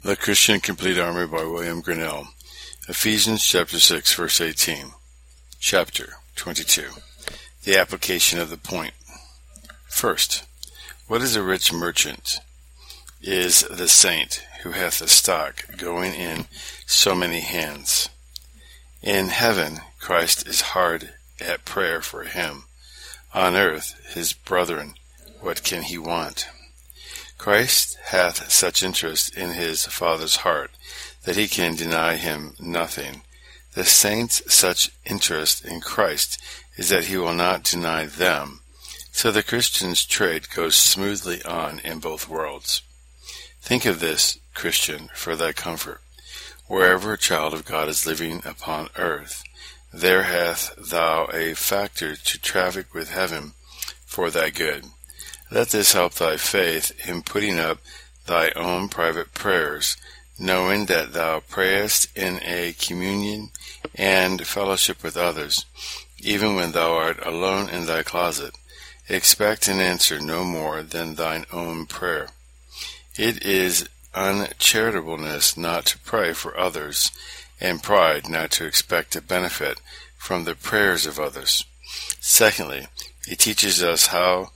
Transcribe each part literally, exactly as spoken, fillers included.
The Christian Complete Armor by William Grinnell. Ephesians chapter six, verse eighteen. Chapter twenty-two. The application of the point. First, what is a rich merchant? Is the saint who hath a stock going in so many hands. In heaven, Christ is hard at prayer for him. On earth, his brethren, what can he want? Christ hath such interest in his Father's heart that he can deny him nothing. The saints' such interest in Christ is that he will not deny them. So the Christian's trade goes smoothly on in both worlds. Think of this, Christian, for thy comfort. Wherever a child of God is living upon earth, there hath thou a factor to traffic with heaven for thy good. Let this help thy faith in putting up thy own private prayers, knowing that thou prayest in a communion and fellowship with others, even when thou art alone in thy closet. Expect an answer no more than thine own prayer. It is uncharitableness not to pray for others, and pride not to expect a benefit from the prayers of others. Secondly, it teaches us how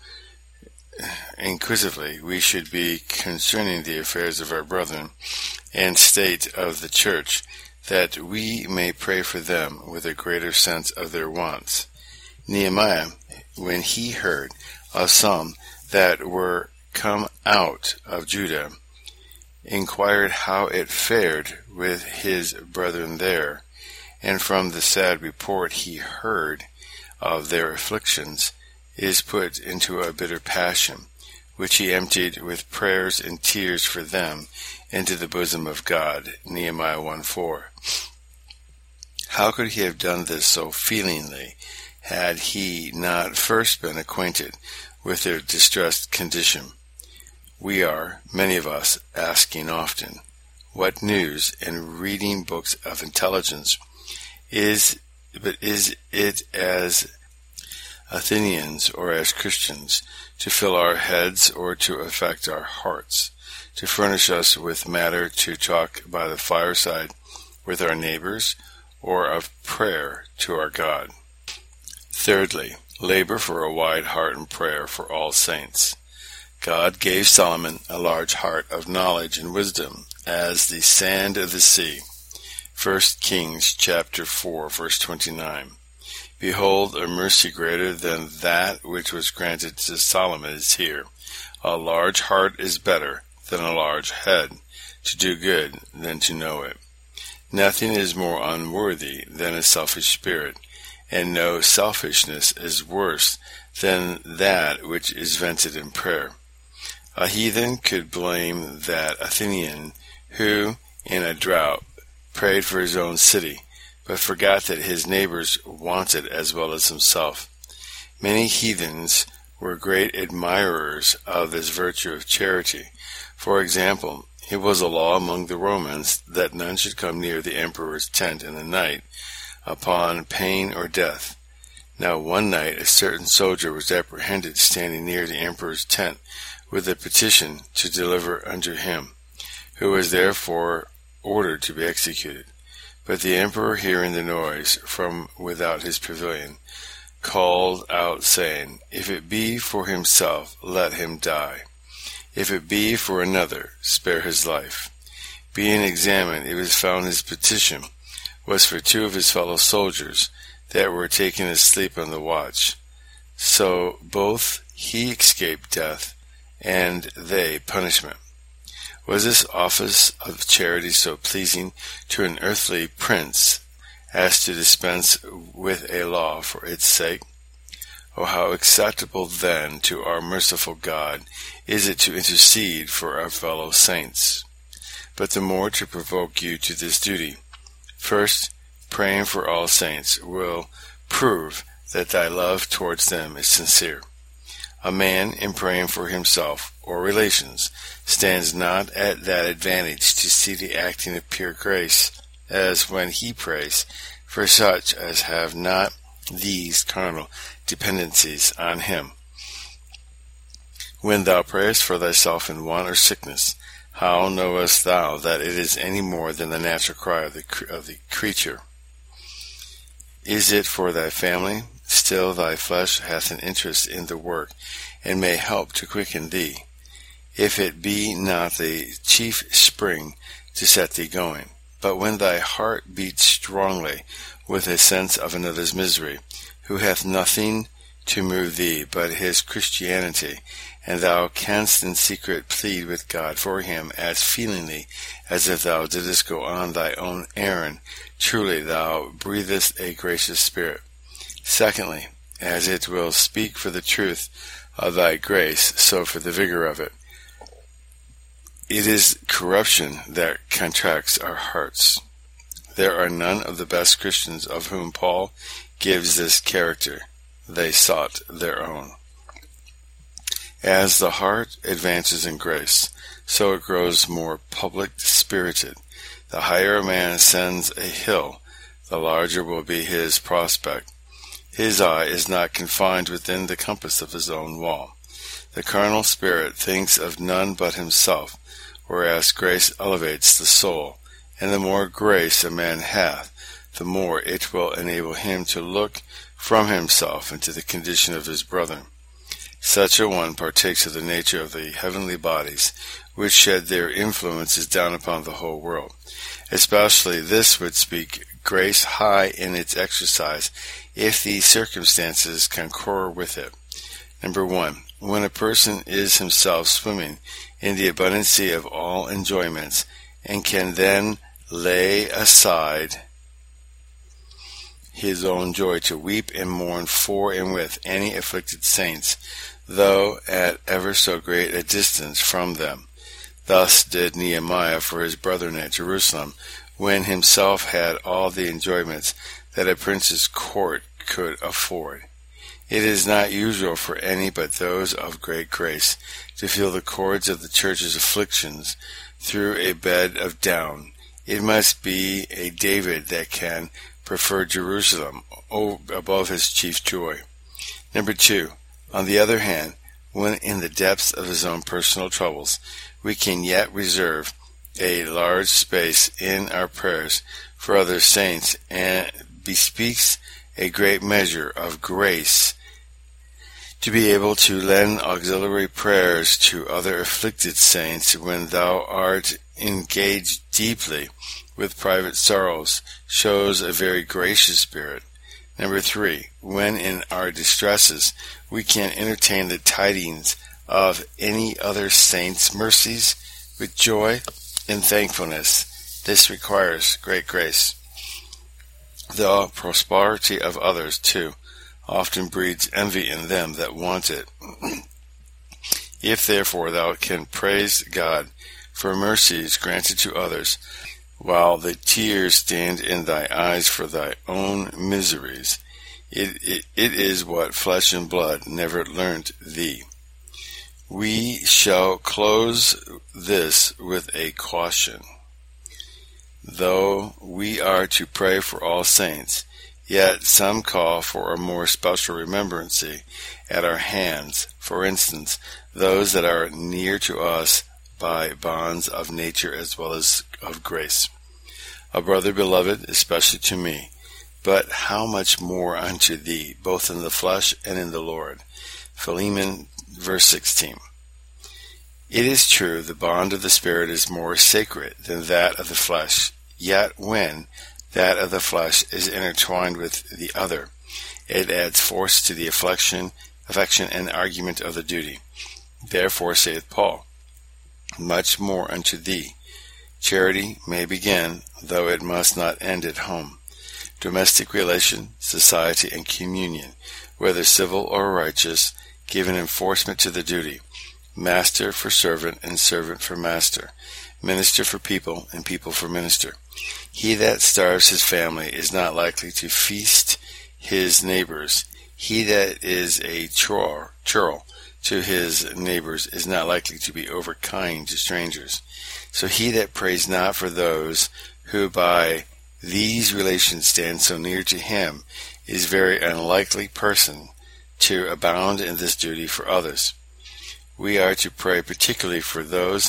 inquisitively we should be concerning the affairs of our brethren and state of the church, that we may pray for them with a greater sense of their wants. Nehemiah, when he heard of some that were come out of Judah, inquired how it fared with his brethren there, and from the sad report he heard of their afflictions, is put into a bitter passion, which he emptied with prayers and tears for them into the bosom of God. Nehemiah one four. How could he have done this so feelingly, had he not first been acquainted with their distressed condition? We are, many of us, asking often, what news, and reading books of intelligence, is, but is it as Athenians or as Christians, to fill our heads or to affect our hearts, to furnish us with matter to talk by the fireside with our neighbors, or of prayer to our God? Thirdly, labor for a wide heart in prayer for all saints. God gave Solomon a large heart of knowledge and wisdom, as the sand of the sea. First Kings chapter four, verse twenty-nine. Behold, a mercy greater than that which was granted to Solomon is here. A large heart is better than a large head, to do good than to know it. Nothing is more unworthy than a selfish spirit, and no selfishness is worse than that which is vented in prayer. A heathen could blame that Athenian who, in a drought, prayed for his own city, but forgot that his neighbors wanted as well as himself. Many heathens were great admirers of this virtue of charity. For example, it was a law among the Romans that none should come near the emperor's tent in the night, upon pain or death. Now one night a certain soldier was apprehended standing near the emperor's tent with a petition to deliver unto him, who was therefore ordered to be executed. But the emperor, hearing the noise from without his pavilion, called out, saying, If it be for himself, let him die. If it be for another, spare his life. Being examined, it was found his petition was for two of his fellow soldiers that were taken asleep on the watch. So both he escaped death, and they punishment. Was this office of charity so pleasing to an earthly prince as to dispense with a law for its sake? Oh, how acceptable then to our merciful God is it to intercede for our fellow saints! But the more to provoke you to this duty. First, praying for all saints will prove that thy love towards them is sincere. A man, in praying for himself or relations, stands not at that advantage to see the acting of pure grace, as when he prays for such as have not these carnal dependencies on him. When thou prayest for thyself in want or sickness, How knowest thou that it is any more than the natural cry of the, of the creature? Is it for thy family? Still thy flesh hath an interest in the work, and may help to quicken thee, if it be not the chief spring to set thee going. But when thy heart beats strongly with a sense of another's misery, who hath nothing to move thee but his Christianity, and thou canst in secret plead with God for him as feelingly as if thou didst go on thy own errand, truly thou breathest a gracious spirit. Secondly, as it will speak for the truth of thy grace, so for the vigor of it. It is corruption that contracts our hearts. There are none of the best Christians of whom Paul gives this character. They sought their own. As the heart advances in grace, so it grows more public-spirited. The higher a man ascends a hill, the larger will be his prospect. His eye is not confined within the compass of his own wall. The carnal spirit thinks of none but himself, whereas grace elevates the soul, and the more grace a man hath, the more it will enable him to look from himself into the condition of his brethren. Such a one partakes of the nature of the heavenly bodies, which shed their influences down upon the whole world. Especially this would speak grace high in its exercise, if these circumstances concur with it. Number one, when a person is himself swimming in the abundancy of all enjoyments, and can then lay aside his own joy to weep and mourn for and with any afflicted saints, though at ever so great a distance from them. Thus did Nehemiah for his brethren at Jerusalem, when himself had all the enjoyments that a prince's court could afford. It is not usual for any but those of great grace to feel the cords of the church's afflictions through a bed of down. It must be a David that can prefer Jerusalem above his chief joy. Number two, on the other hand, when in the depths of his own personal troubles, we can yet reserve a large space in our prayers for other saints, and bespeaks a great measure of grace to be able to lend auxiliary prayers to other afflicted saints when thou art engaged deeply with private sorrows, shows a very gracious spirit. Number three, when in our distresses we can entertain the tidings of any other saint's mercies with joy and thankfulness, this requires great grace. The prosperity of others, too, often breeds envy in them that want it. If therefore thou can praise God for mercies granted to others, while the tears stand in thy eyes for thy own miseries, it, it, it is what flesh and blood never learnt thee. We shall close this with a caution. Though we are to pray for all saints, yet some call for a more special remembrancy at our hands, for instance, those that are near to us by bonds of nature as well as of grace. A brother beloved, especially to me, but how much more unto thee, both in the flesh and in the Lord. Philemon, verse sixteen. It is true, the bond of the Spirit is more sacred than that of the flesh, yet when that of the flesh is intertwined with the other, it adds force to the affection, affection and argument of the duty. Therefore saith Paul, much more unto thee. Charity may begin, though it must not end at home. Domestic relation, society, and communion, whether civil or righteous, give an enforcement to the duty. Master for servant, and servant for master. Minister for people, and people for minister. He that starves his family is not likely to feast his neighbors. He that is a churl, churl to his neighbors is not likely to be overkind to strangers. So he that prays not for those who by these relations stand so near to him is a very unlikely person to abound in this duty for others. We are to pray particularly for those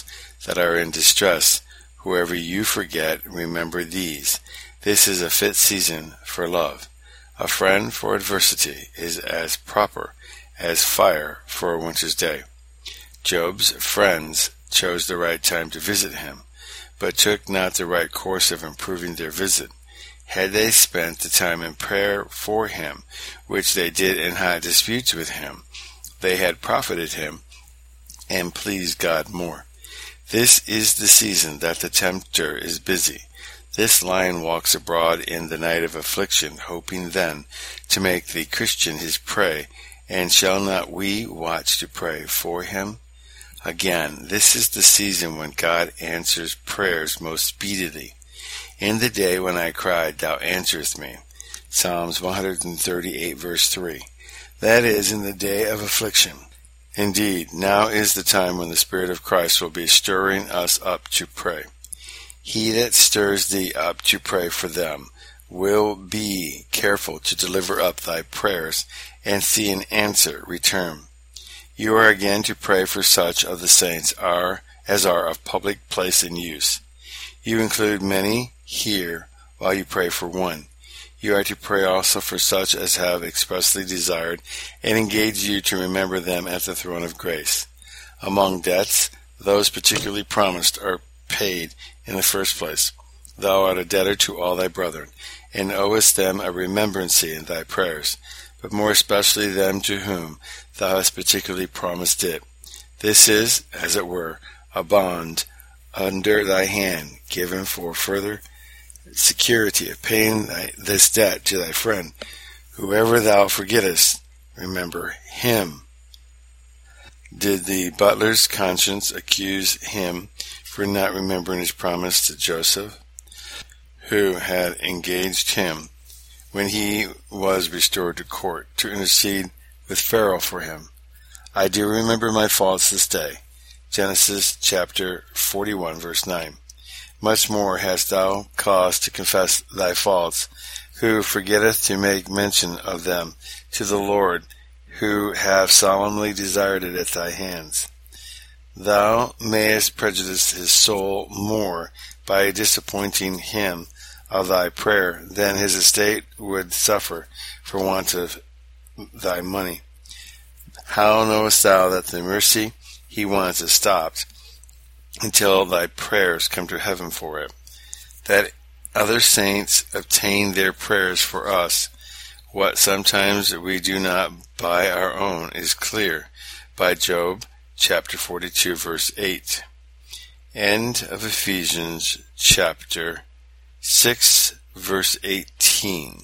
that are in distress. Whoever you forget, remember these. This is a fit season for love. A friend for adversity is as proper as fire for a winter's day. Job's friends chose the right time to visit him, but took not the right course of improving their visit. Had they spent the time in prayer for him, which they did in hot disputes with him, they had profited him and pleased God more. This is the season that the tempter is busy. This lion walks abroad in the night of affliction, hoping then to make the Christian his prey. And shall not we watch to pray for him? Again, this is the season when God answers prayers most speedily. In the day when I cried, thou answerest me. Psalms one thirty-eight, verse three. That is, in the day of affliction. Indeed, now is the time when the Spirit of Christ will be stirring us up to pray. He that stirs thee up to pray for them will be careful to deliver up thy prayers and see an answer return. You are again to pray for such of the saints are as are of public place and use. You include many here while you pray for one. You are to pray also for such as have expressly desired and engage you to remember them at the throne of grace. Among debts, those particularly promised are paid in the first place. Thou art a debtor to all thy brethren, and owest them a remembrancy in thy prayers, but more especially them to whom thou hast particularly promised it. This is, as it were, a bond under thy hand, given for further security of paying thy, this debt to thy friend. Whoever thou forgettest, remember him. Did the butler's conscience accuse him for not remembering his promise to Joseph, who had engaged him when he was restored to court to intercede with Pharaoh for him? I do remember my faults this day. Genesis chapter forty-one, verse nine. Much more hast thou cause to confess thy faults, who forgetteth to make mention of them to the Lord, who have solemnly desired it at thy hands. Thou mayest prejudice his soul more by disappointing him of thy prayer than his estate would suffer for want of thy money. How knowest thou that the mercy he wants is stopped until thy prayers come to heaven for it? That other saints obtain their prayers for us, what sometimes we do not by our own, is clear by Job chapter forty-two, verse eight. End of Ephesians chapter six, verse eighteen.